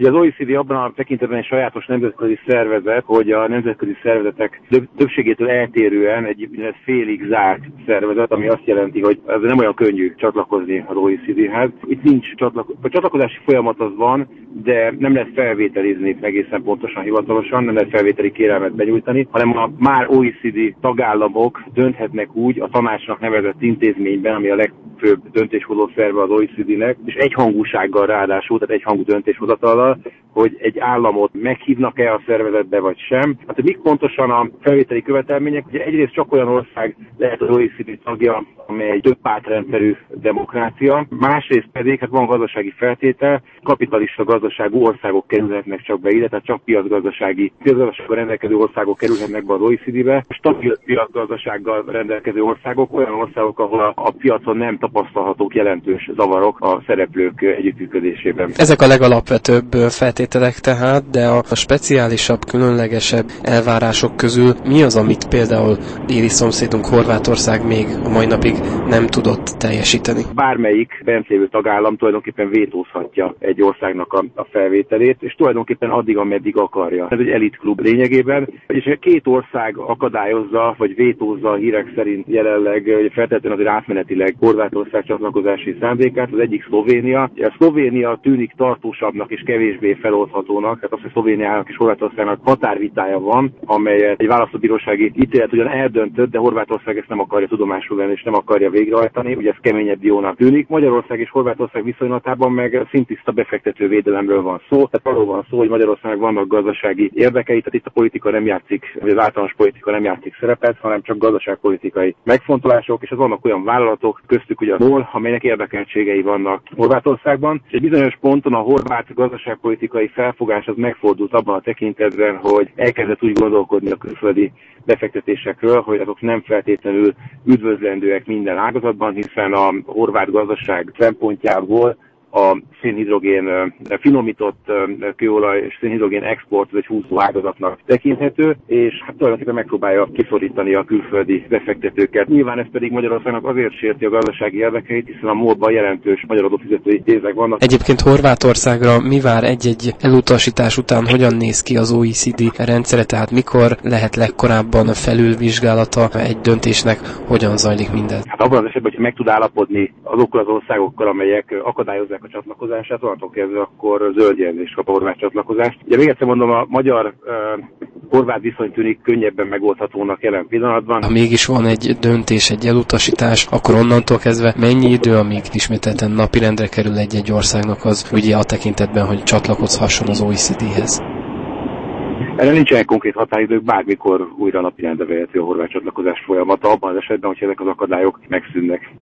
Ugye az OECD abban a tekintetben egy sajátos nemzetközi szervezet, hogy a nemzetközi szervezetek többségétől eltérően egy félig zárt szervezet, ami azt jelenti, hogy ez nem olyan könnyű csatlakozni az OECD-hez. Itt nincs a csatlakozási folyamat az van, de nem lehet felvételizni egészen pontosan, hivatalosan, nem lehet felvételi kérelmet benyújtani, hanem a már OECD tagállamok dönthetnek úgy a tanácsnak nevezett intézményben, ami a legfőbb döntéshozó szerve az OECD-nek, és egyhangúsággal ráadásul, tehát egyhangú döntéshozatallal, hogy egy államot meghívnak-e a szervezetbe vagy sem. Hát, hogy mik pontosan a felvételi követelmények? Ugye egyrészt csak olyan ország lehet az OECD tagja, amely egy több pártrendszerű demokrácia. Másrészt pedig, hát van gazdasági feltétel, kapitalista gazdaságú országok kerülhetnek csak be ide, tehát csak piacgazdasággal rendelkező országok kerülhetnek be az OECD-be. Stabil piacgazdasággal rendelkező országok, olyan országok, ahol a piacon nem tapasztalhatók jelentős zavarok a szereplők együttműködésében. Ezek a legalapvetőbb feltételek tehát, de a speciálisabb, különlegesebb elvárások közül mi az, amit például déli szomszédunk Horvátország még a mai napig nem tudott teljesíteni? Bármelyik bent lévő tagállam tulajdonképpen vétózhatja egy országnak a felvételét, és tulajdonképpen addig, ameddig akarja. Ez egy elitklub lényegében, és két ország akadályozza, vagy vétózza a hírek szerint jelenleg, feltétlenül azért átmenetileg Horvátország csatlakozási szándékát, az egyik Szlovénia. A Szlovénia tűnik tartósabbnak és kevésbé feloldhatónak, tehát az, hogy Szlovéniának és Horvátországnak határvitája van, amelyet egy választóbírósági ítélet ugyan eldöntött, de Horvátország ezt nem akarja tudomásul venni és nem akarja végrehajtani, ugye ez keményebb diónak tűnik. Magyarország és Horvátország viszonylatában meg szintiszta befektető védelemről van szó, tehát arról van szó, hogy Magyarországnak vannak gazdasági érdekei, tehát itt a politika nem játszik, vagy az általános politika nem játszik szerepet, hanem csak gazdaságpolitikai megfontolások, és az vannak olyan vállalatok, köztük ugye a MOL, amelynek érdekeltségei vannak Horvátországban. És egy bizonyos ponton a horvát gazdaságpolitikai felfogás az megfordult abban a tekintetben, hogy elkezdett úgy gondolkodni a külföldi befektetésekről, hogy azok nem feltétlenül üdvözlendőek minden ágazatban, hiszen a horvát gazdaság szempontjából a szénhidrogén finomított kőolaj és szénhidrogén export egy húzó ágazatnak tekinthető, és hát tulajdonképpen megpróbálja kiszorítani a külföldi befektetőket. Nyilván ez pedig Magyarországnak azért sérti a gazdasági érdekeit, hiszen a MOL-ban jelentős magyar adófizetői pénzek vannak. Egyébként Horvátországra mi vár egy-egy elutasítás után, hogyan néz ki az OECD rendszere, tehát mikor lehet legkorábban felülvizsgálata egy döntésnek, hogyan zajlik mindez? Hát abban az esetben, hogy meg tud állapodni azokkal az országokkal, amelyek akadályozzák a csatlakozását, onnantól kezdve akkor zöld jelzést kap a horvát csatlakozást. Ugye még egyszer mondom, a magyar-horvát viszony tűnik könnyebben megoldhatónak jelen pillanatban. Ha mégis van egy döntés, egy elutasítás, akkor onnantól kezdve mennyi idő, amíg ismételten napirendre kerül egy országnak az ugye a tekintetben, hogy csatlakozhasson az OECD-hez? Erre nincsenek konkrét határidők, bármikor újra napirendre vehető a horvát csatlakozás folyamata, abban az esetben, hogy ezek az akadályok megszűnnek.